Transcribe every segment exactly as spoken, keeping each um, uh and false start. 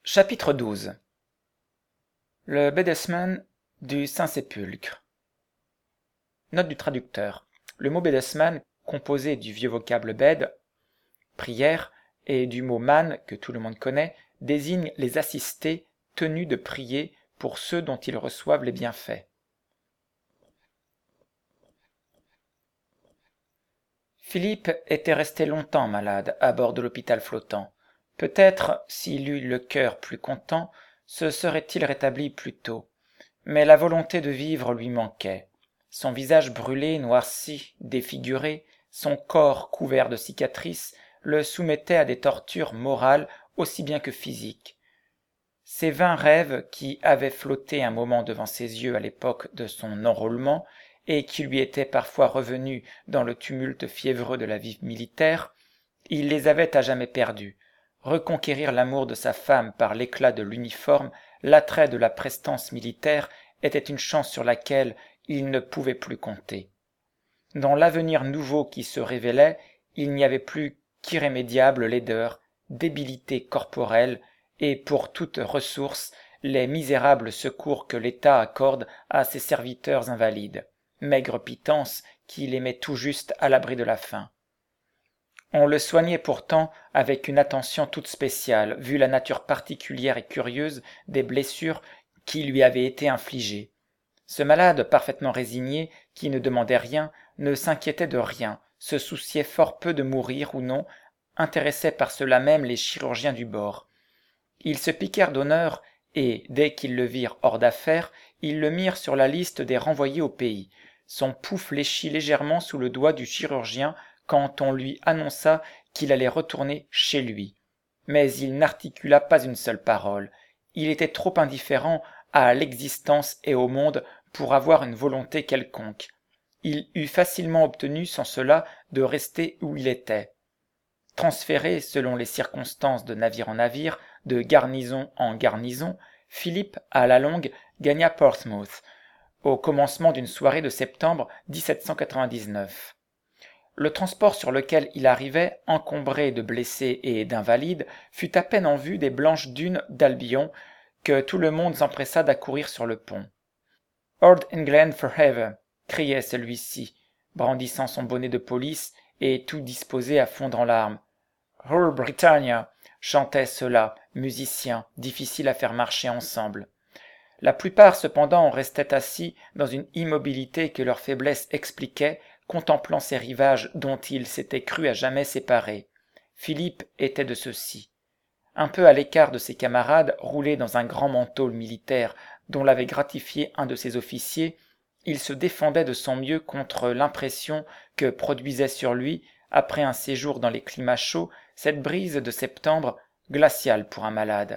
Chapitre douze. Le bédesman du Saint-Sépulcre. Note du traducteur. Le mot bédesman, composé du vieux vocable bed, prière, et du mot man, que tout le monde connaît, désigne les assistés tenus de prier pour ceux dont ils reçoivent les bienfaits. Philippe était resté longtemps malade à bord de l'hôpital flottant. Peut-être, s'il eût le cœur plus content, se serait-il rétabli plus tôt. Mais la volonté de vivre lui manquait. Son visage brûlé, noirci, défiguré, son corps couvert de cicatrices, le soumettaient à des tortures morales aussi bien que physiques. Ces vains rêves qui avaient flotté un moment devant ses yeux à l'époque de son enrôlement, et qui lui étaient parfois revenus dans le tumulte fiévreux de la vie militaire, il les avait à jamais perdus. Reconquérir l'amour de sa femme par l'éclat de l'uniforme, l'attrait de la prestance militaire, était une chance sur laquelle il ne pouvait plus compter. Dans l'avenir nouveau qui se révélait, il n'y avait plus qu'irrémédiable laideur, débilité corporelle, et pour toute ressource, les misérables secours que l'État accorde à ses serviteurs invalides, maigre pitance qui les met tout juste à l'abri de la faim. On le soignait pourtant avec une attention toute spéciale, vu la nature particulière et curieuse des blessures qui lui avaient été infligées. Ce malade parfaitement résigné, qui ne demandait rien, ne s'inquiétait de rien, se souciait fort peu de mourir ou non, intéressait par cela même les chirurgiens du bord. Ils se piquèrent d'honneur, et, dès qu'ils le virent hors d'affaire, ils le mirent sur la liste des renvoyés au pays. Son pouls fléchit légèrement sous le doigt du chirurgien quand on lui annonça qu'il allait retourner chez lui. Mais il n'articula pas une seule parole. Il était trop indifférent à l'existence et au monde pour avoir une volonté quelconque. Il eût facilement obtenu sans cela de rester où il était. Transféré, selon les circonstances, de navire en navire, de garnison en garnison, Philippe, à la longue, gagna Portsmouth, au commencement d'une soirée de septembre dix-sept cent quatre-vingt-dix-neuf. Le transport sur lequel il arrivait, encombré de blessés et d'invalides, fut à peine en vue des blanches dunes d'Albion que tout le monde s'empressa d'accourir sur le pont. « Old England forever !» criait celui-ci, brandissant son bonnet de police et tout disposé à fondre en larmes. « Rule Britannia !» chantaient ceux-là, musiciens, difficiles à faire marcher ensemble. La plupart cependant restaient assis dans une immobilité que leur faiblesse expliquait, contemplant ces rivages dont ils s'étaient crus à jamais séparés. Philippe était de ceux-ci. Un peu à l'écart de ses camarades, roulé dans un grand manteau militaire dont l'avait gratifié un de ses officiers, il se défendait de son mieux contre l'impression que produisait sur lui, après un séjour dans les climats chauds, cette brise de septembre, glaciale pour un malade.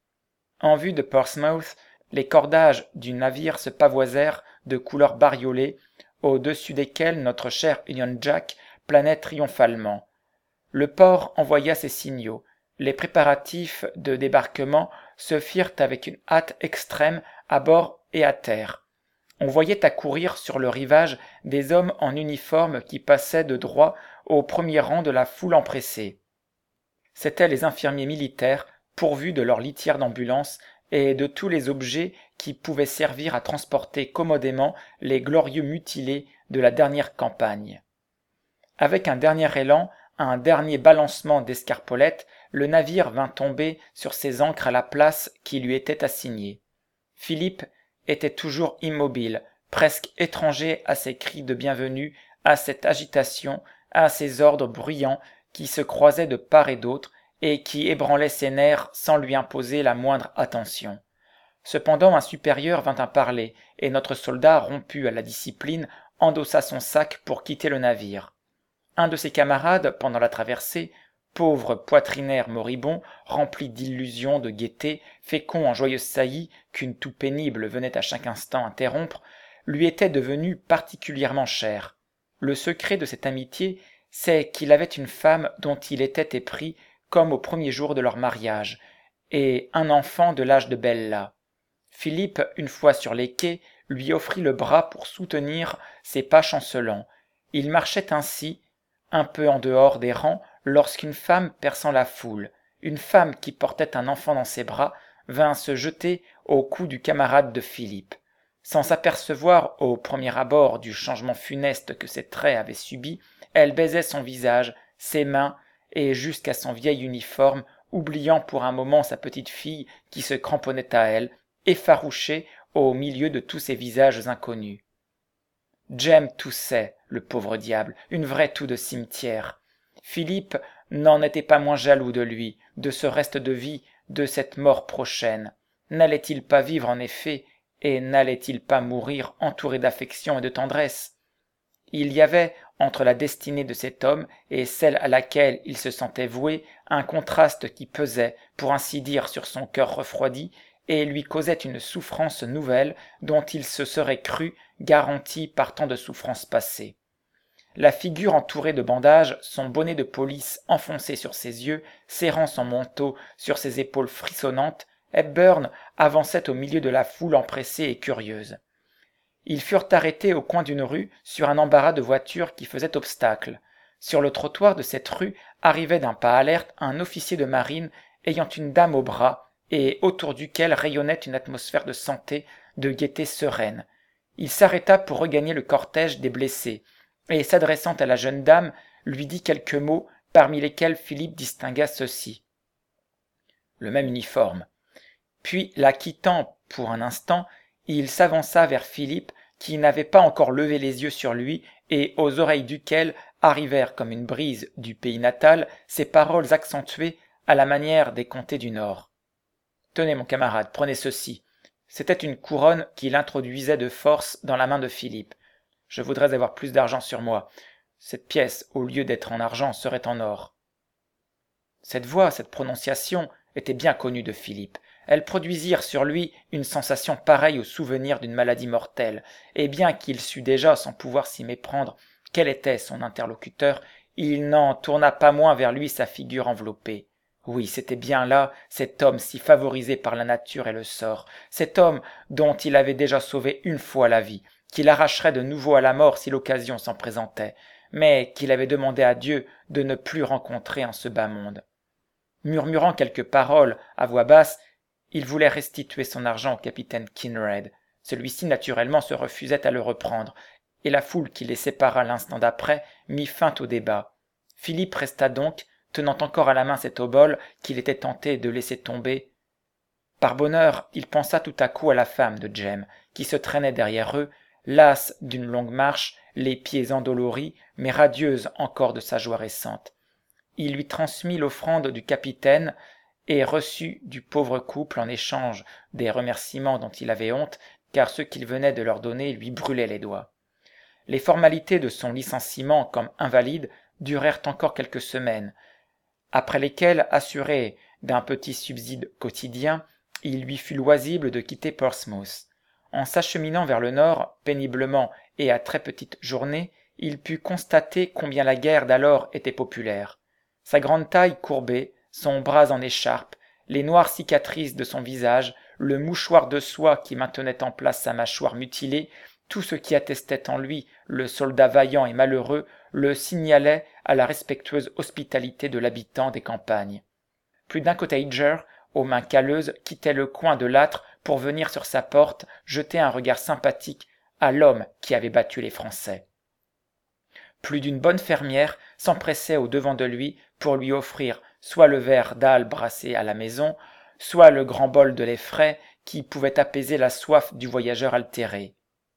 En vue de Portsmouth, les cordages du navire se pavoisèrent de couleurs bariolées, au-dessus desquels notre cher Union Jack planait triomphalement. Le port envoya ses signaux. Les préparatifs de débarquement se firent avec une hâte extrême à bord et à terre. On voyait accourir sur le rivage des hommes en uniforme qui passaient de droit au premier rang de la foule empressée. C'étaient les infirmiers militaires pourvus de leur litière d'ambulance et de tous les objets qui pouvaient servir à transporter commodément les glorieux mutilés de la dernière campagne. Avec un dernier élan, un dernier balancement d'escarpolette, le navire vint tomber sur ses ancres à la place qui lui était assignée. Philippe était toujours immobile, presque étranger à ces cris de bienvenue, à cette agitation, à ces ordres bruyants qui se croisaient de part et d'autre et qui ébranlaient ses nerfs sans lui imposer la moindre attention. Cependant un supérieur vint à parler, et notre soldat, rompu à la discipline, endossa son sac pour quitter le navire. Un de ses camarades, pendant la traversée, pauvre poitrinaire moribond, rempli d'illusions, de gaieté, fécond en joyeuses saillies qu'une toux pénible venait à chaque instant interrompre, lui était devenu particulièrement cher. Le secret de cette amitié, c'est qu'il avait une femme dont il était épris comme au premier jour de leur mariage, et un enfant de l'âge de Bella. Philippe, une fois sur les quais, lui offrit le bras pour soutenir ses pas chancelants. Il marchait ainsi, un peu en dehors des rangs, lorsqu'une femme perçant la foule, une femme qui portait un enfant dans ses bras vint se jeter au cou du camarade de Philippe. Sans s'apercevoir au premier abord du changement funeste que ses traits avaient subi, elle baisait son visage, ses mains, et jusqu'à son vieil uniforme, oubliant pour un moment sa petite fille qui se cramponnait à elle, effarouchée au milieu de tous ces visages inconnus. Jem toussait, le pauvre diable, une vraie toux de cimetière. Philippe n'en était pas moins jaloux de lui, de ce reste de vie, de cette mort prochaine. N'allait-il pas vivre en effet, et n'allait-il pas mourir entouré d'affection et de tendresse? Il y avait, entre la destinée de cet homme et celle à laquelle il se sentait voué, un contraste qui pesait, pour ainsi dire, sur son cœur refroidi, et lui causait une souffrance nouvelle dont il se serait cru garanti par tant de souffrances passées. La figure entourée de bandages, son bonnet de police enfoncé sur ses yeux, serrant son manteau sur ses épaules frissonnantes, Hepburn avançait au milieu de la foule empressée et curieuse. Ils furent arrêtés au coin d'une rue sur un embarras de voitures qui faisait obstacle. Sur le trottoir de cette rue arrivait d'un pas alerte un officier de marine ayant une dame au bras et autour duquel rayonnait une atmosphère de santé, de gaieté sereine. Il s'arrêta pour regagner le cortège des blessés, et s'adressant à la jeune dame, lui dit quelques mots, parmi lesquels Philippe distingua ceci. Le même uniforme. Puis, la quittant pour un instant, il s'avança vers Philippe, qui n'avait pas encore levé les yeux sur lui, et aux oreilles duquel arrivèrent comme une brise du pays natal ces paroles accentuées à la manière des comtés du Nord. « Tenez, mon camarade, prenez ceci. » C'était une couronne qu'il introduisait de force dans la main de Philippe. « Je voudrais avoir plus d'argent sur moi. Cette pièce, au lieu d'être en argent, serait en or. » Cette voix, cette prononciation étaient bien connues de Philippe. Elles produisirent sur lui une sensation pareille au souvenir d'une maladie mortelle, et bien qu'il sût déjà, sans pouvoir s'y méprendre, quel était son interlocuteur, il n'en tourna pas moins vers lui sa figure enveloppée. Oui, c'était bien là cet homme si favorisé par la nature et le sort, cet homme dont il avait déjà sauvé une fois la vie, qu'il arracherait de nouveau à la mort si l'occasion s'en présentait, mais qu'il avait demandé à Dieu de ne plus rencontrer en ce bas monde. Murmurant quelques paroles à voix basse, il voulait restituer son argent au capitaine Kinraid. Celui-ci naturellement se refusait à le reprendre, et la foule qui les sépara l'instant d'après mit fin au débat. Philippe resta donc, tenant encore à la main cet obole qu'il était tenté de laisser tomber. Par bonheur, il pensa tout à coup à la femme de Jem, qui se traînait derrière eux, lasse d'une longue marche, les pieds endoloris, mais radieuse encore de sa joie récente. Il lui transmit l'offrande du capitaine et reçut du pauvre couple en échange des remerciements dont il avait honte, car ceux qu'il venait de leur donner lui brûlaient les doigts. Les formalités de son licenciement comme invalide durèrent encore quelques semaines, après lesquelles, assuré d'un petit subside quotidien, il lui fut loisible de quitter Portsmouth. En s'acheminant vers le nord, péniblement et à très petite journée, il put constater combien la guerre d'alors était populaire. Sa grande taille courbée, son bras en écharpe, les noires cicatrices de son visage, le mouchoir de soie qui maintenait en place sa mâchoire mutilée, tout ce qui attestait en lui le soldat vaillant et malheureux, le signalait à la respectueuse hospitalité de l'habitant des campagnes. Plus d'un cottager, aux mains calleuses, quittait le coin de l'âtre pour venir sur sa porte jeter un regard sympathique à l'homme qui avait battu les Français. Plus d'une bonne fermière s'empressait au-devant de lui pour lui offrir soit le verre d'âle brassé à la maison, soit le grand bol de lait frais qui pouvait apaiser la soif du voyageur altéré.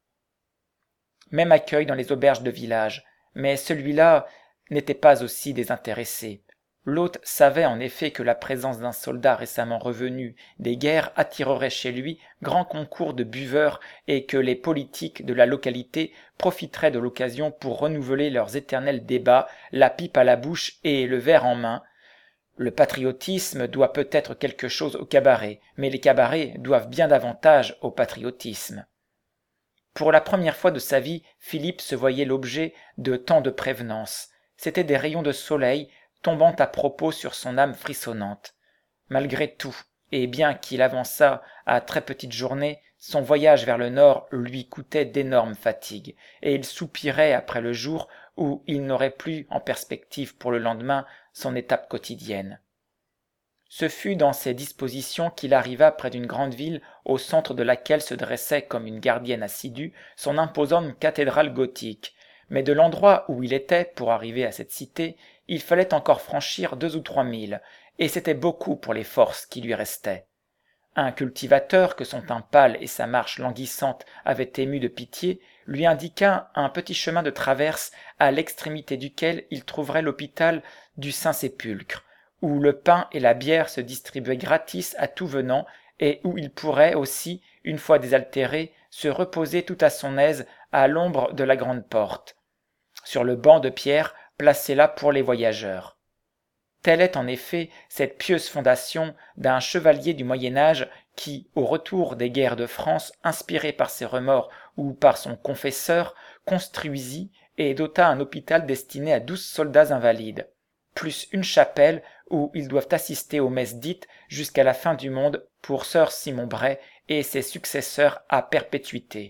Même accueil dans les auberges de village, mais celui-là n'était pas aussi désintéressé. L'hôte savait en effet que la présence d'un soldat récemment revenu des guerres attirerait chez lui grand concours de buveurs et que les politiques de la localité profiteraient de l'occasion pour renouveler leurs éternels débats, la pipe à la bouche et le verre en main. Le patriotisme doit peut-être quelque chose au cabaret, mais les cabarets doivent bien davantage au patriotisme. Pour la première fois de sa vie, Philippe se voyait l'objet de tant de prévenances. C'étaient des rayons de soleil tombant à propos sur son âme frissonnante. Malgré tout, et bien qu'il avançât à très petite journée, son voyage vers le nord lui coûtait d'énormes fatigues, et il soupirait après le jour où il n'aurait plus en perspective pour le lendemain son étape quotidienne. Ce fut dans ces dispositions qu'il arriva près d'une grande ville au centre de laquelle se dressait comme une gardienne assidue son imposante cathédrale gothique. Mais de l'endroit où il était, pour arriver à cette cité, il fallait encore franchir deux ou trois milles, et c'était beaucoup pour les forces qui lui restaient. Un cultivateur, que son teint pâle et sa marche languissante avaient ému de pitié, lui indiqua un petit chemin de traverse à l'extrémité duquel il trouverait l'hôpital du Saint-Sépulcre, où le pain et la bière se distribuaient gratis à tout venant, et où il pourrait aussi, une fois désaltéré, se reposer tout à son aise à l'ombre de la grande porte, sur le banc de pierre placé là pour les voyageurs. Telle est en effet cette pieuse fondation d'un chevalier du Moyen-Âge qui, au retour des guerres de France, inspiré par ses remords ou par son confesseur, construisit et dota un hôpital destiné à douze soldats invalides, plus une chapelle où ils doivent assister aux messes dites jusqu'à la fin du monde pour sir Simon Bray et ses successeurs à perpétuité.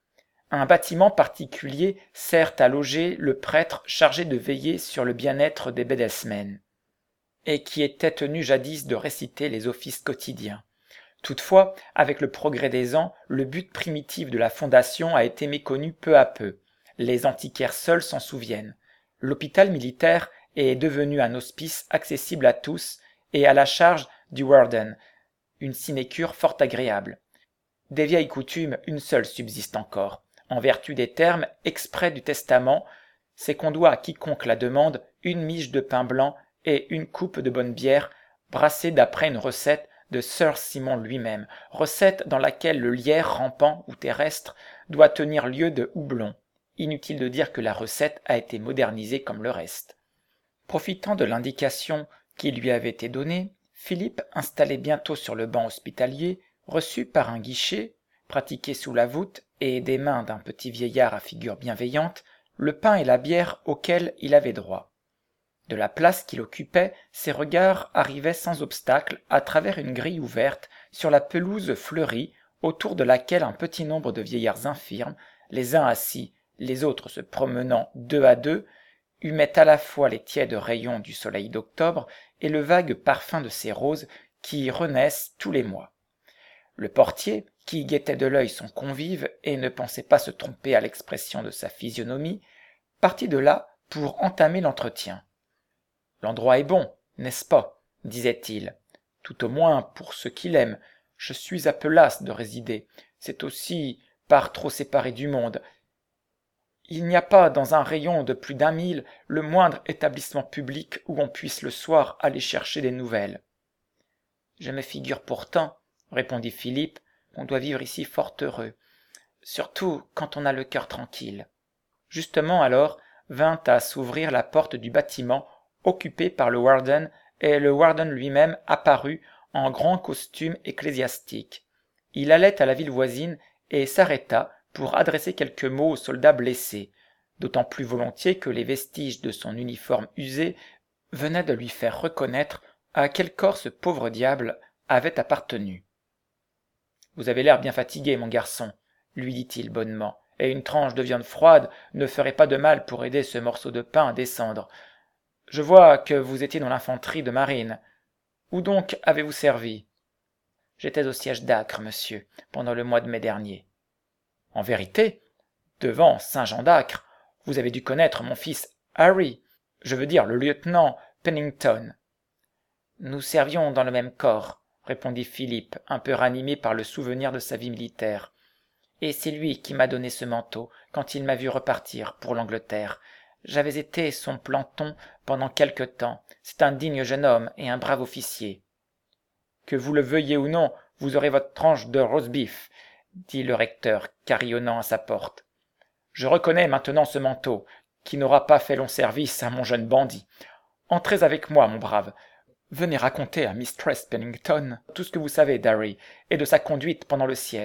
Un bâtiment particulier sert à loger le prêtre chargé de veiller sur le bien-être des bêdesmen, et qui était tenu jadis de réciter les offices quotidiens. Toutefois, avec le progrès des ans, le but primitif de la fondation a été méconnu peu à peu. Les antiquaires seuls s'en souviennent. L'hôpital militaire est devenu un hospice accessible à tous et à la charge du warden, une sinécure fort agréable. Des vieilles coutumes, une seule subsiste encore. En vertu des termes exprès du testament, c'est qu'on doit à quiconque la demande une miche de pain blanc et une coupe de bonne bière, brassée d'après une recette de sir Simon lui-même, recette dans laquelle le lierre rampant ou terrestre doit tenir lieu de houblon. Inutile de dire que la recette a été modernisée comme le reste. Profitant de l'indication qui lui avait été donnée, Philippe, installé bientôt sur le banc hospitalier, reçut par un guichet, pratiqué sous la voûte et des mains d'un petit vieillard à figure bienveillante, le pain et la bière auxquels il avait droit. De la place qu'il occupait, ses regards arrivaient sans obstacle à travers une grille ouverte sur la pelouse fleurie autour de laquelle un petit nombre de vieillards infirmes, les uns assis, les autres se promenant deux à deux, humaient à la fois les tièdes rayons du soleil d'octobre et le vague parfum de ces roses qui renaissent tous les mois. Le portier, qui guettait de l'œil son convive et ne pensait pas se tromper à l'expression de sa physionomie, partit de là pour entamer l'entretien. « L'endroit est bon, n'est-ce pas ?» disait-il. « Tout au moins pour ceux qui l'aiment. Je suis un peu las de résider. C'est aussi par trop séparé du monde. Il n'y a pas dans un rayon de plus d'un mille le moindre établissement public où on puisse le soir aller chercher des nouvelles. »« Je me figure pourtant, » répondit Philippe, « qu'on doit vivre ici fort heureux, surtout quand on a le cœur tranquille. » Justement alors vint à s'ouvrir la porte du bâtiment occupé par le warden, et le warden lui-même apparut en grand costume ecclésiastique. Il allait à la ville voisine et s'arrêta pour adresser quelques mots aux soldats blessés, d'autant plus volontiers que les vestiges de son uniforme usé venaient de lui faire reconnaître à quel corps ce pauvre diable avait appartenu. « Vous avez l'air bien fatigué, mon garçon, » lui dit-il bonnement, « et une tranche de viande froide ne ferait pas de mal pour aider ce morceau de pain à descendre. Je vois que vous étiez dans l'infanterie de marine. Où donc avez-vous servi ?»« J'étais au siège d'Acre, monsieur, pendant le mois de mai dernier. »« En vérité, devant Saint-Jean d'Acre, vous avez dû connaître mon fils Harry, je veux dire le lieutenant Pennington. »« Nous servions dans le même corps, » répondit Philippe, un peu ranimé par le souvenir de sa vie militaire. « Et c'est lui qui m'a donné ce manteau quand il m'a vu repartir pour l'Angleterre. J'avais été son planton pendant quelque temps. C'est un digne jeune homme et un brave officier. »« Que vous le veuillez ou non, vous aurez votre tranche de roast-beef, » dit le recteur, carillonnant à sa porte. « Je reconnais maintenant ce manteau, qui n'aura pas fait long service à mon jeune bandit. Entrez avec moi, mon brave. Venez raconter à Mistress Pennington tout ce que vous savez d'Harry et de sa conduite pendant le siège. »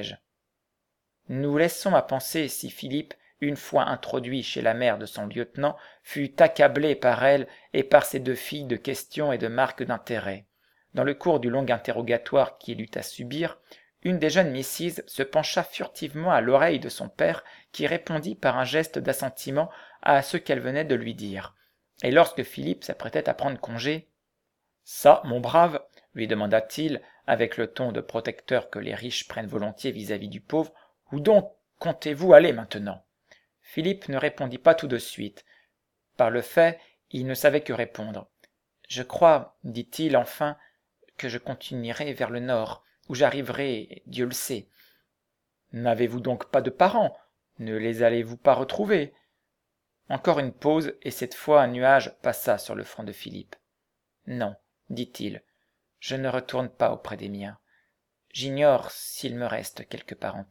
Nous laissons à penser si Philippe, une fois introduit chez la mère de son lieutenant, fut accablé par elle et par ses deux filles de questions et de marques d'intérêt. Dans le cours du long interrogatoire qu'il eut à subir, une des jeunes misses se pencha furtivement à l'oreille de son père, qui répondit par un geste d'assentiment à ce qu'elle venait de lui dire. Et lorsque Philippe s'apprêtait à prendre congé, « Ça, mon brave, lui demanda-t-il, avec le ton de protecteur que les riches prennent volontiers vis-à-vis du pauvre. « Où donc comptez-vous aller maintenant ?» Philippe ne répondit pas tout de suite. Par le fait, il ne savait que répondre. « Je crois, dit-il enfin, que je continuerai vers le nord, où j'arriverai, Dieu le sait. »« N'avez-vous donc pas de parents? Ne les allez-vous pas retrouver ?» Encore une pause, et cette fois un nuage passa sur le front de Philippe. « Non, dit-il, je ne retourne pas auprès des miens. J'ignore s'il me reste quelque parenté. »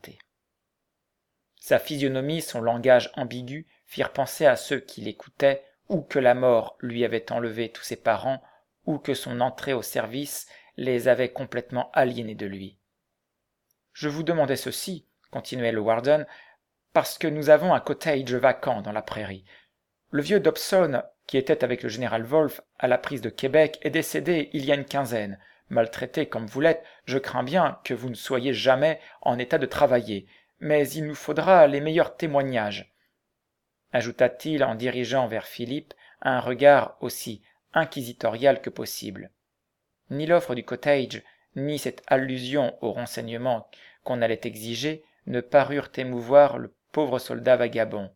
Sa physionomie, son langage ambigu firent penser à ceux qui l'écoutaient ou que la mort lui avait enlevé tous ses parents, ou que son entrée au service les avait complètement aliénés de lui. « Je vous demandais ceci, continuait le Warden, parce que nous avons un cottage vacant dans la prairie. Le vieux Dobson, qui était avec le général Wolfe à la prise de Québec, est décédé il y a une quinzaine. Maltraité comme vous l'êtes, je crains bien que vous ne soyez jamais en état de travailler, mais il nous faudra les meilleurs témoignages, ajouta-t-il en dirigeant vers Philippe un regard aussi inquisitorial que possible. Ni l'offre du cottage, ni cette allusion aux renseignements qu'on allait exiger ne parurent émouvoir le pauvre soldat vagabond.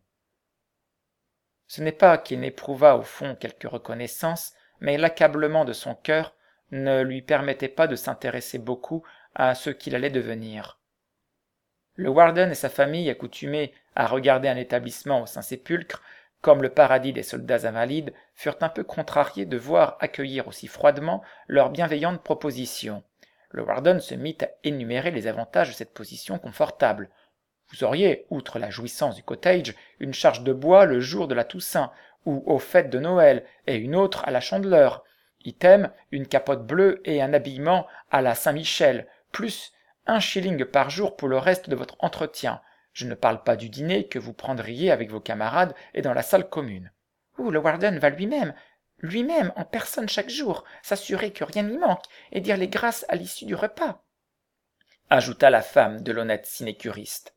Ce n'est pas qu'il n'éprouvât au fond quelque reconnaissance, mais l'accablement de son cœur ne lui permettait pas de s'intéresser beaucoup à ce qu'il allait devenir. Le Warden et sa famille, accoutumés à regarder un établissement au Saint-Sépulcre comme le paradis des soldats invalides, furent un peu contrariés de voir accueillir aussi froidement leur bienveillante proposition. Le Warden se mit à énumérer les avantages de cette position confortable. Vous auriez, outre la jouissance du cottage, une charge de bois le jour de la Toussaint, ou aux fêtes de Noël, et une autre à la Chandeleur. Item, une capote bleue et un habillement à la Saint-Michel, plus un shilling par jour pour le reste de votre entretien. Je ne parle pas du dîner que vous prendriez avec vos camarades et dans la salle commune. Ouh, le Warden va lui-même, lui-même en personne chaque jour, s'assurer que rien n'y manque, et dire les grâces à l'issue du repas, ajouta la femme de l'honnête sinécuriste.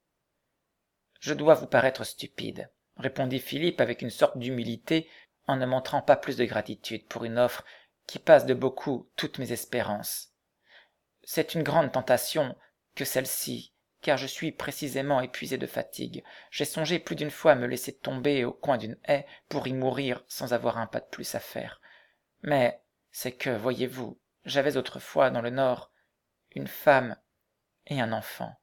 Je dois vous paraître stupide, répondit Philippe avec une sorte d'humilité, en ne montrant pas plus de gratitude pour une offre qui passe de beaucoup toutes mes espérances. C'est une grande tentation que celle-ci, car je suis précisément épuisé de fatigue. J'ai songé plus d'une fois à me laisser tomber au coin d'une haie pour y mourir sans avoir un pas de plus à faire. Mais c'est que, voyez-vous, j'avais autrefois dans le Nord une femme et un enfant.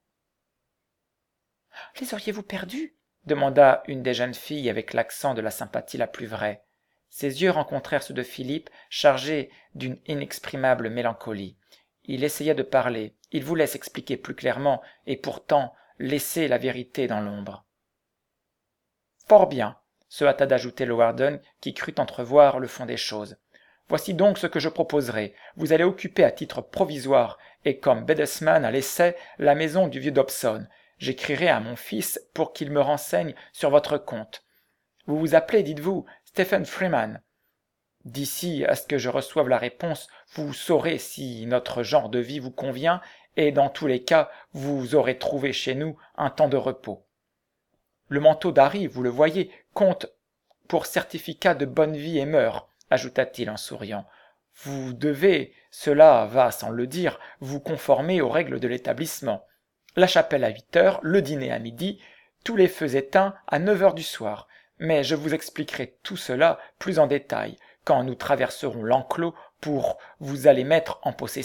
« Les auriez-vous perdus ?» demanda une des jeunes filles avec l'accent de la sympathie la plus vraie. Ses yeux rencontrèrent ceux de Philippe, chargés d'une inexprimable mélancolie. Il essaya de parler, il voulait s'expliquer plus clairement, et pourtant laisser la vérité dans l'ombre. « Fort bien, » se hâta d'ajouter le Warden, qui crut entrevoir le fond des choses. « Voici donc ce que je proposerai. Vous allez occuper à titre provisoire, et comme bedesman à l'essai, la maison du vieux Dobson. J'écrirai à mon fils pour qu'il me renseigne sur votre compte. Vous vous appelez, dites-vous, Stephen Freeman. D'ici à ce que je reçoive la réponse, vous saurez si notre genre de vie vous convient, et dans tous les cas, vous aurez trouvé chez nous un temps de repos. Le manteau d'Harry, vous le voyez, compte pour certificat de bonne vie et mœurs, ajouta-t-il en souriant. Vous devez, cela va sans le dire, vous conformer aux règles de l'établissement. La chapelle à huit heures, le dîner à midi, tous les feux éteints à neuf heures du soir. Mais je vous expliquerai tout cela plus en détail, quand nous traverserons l'enclos pour vous aller mettre en possession. »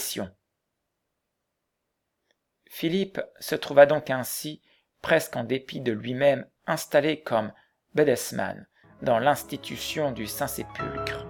Philippe se trouva donc ainsi, presque en dépit de lui-même, installé comme bedesman dans l'institution du Saint-Sépulcre.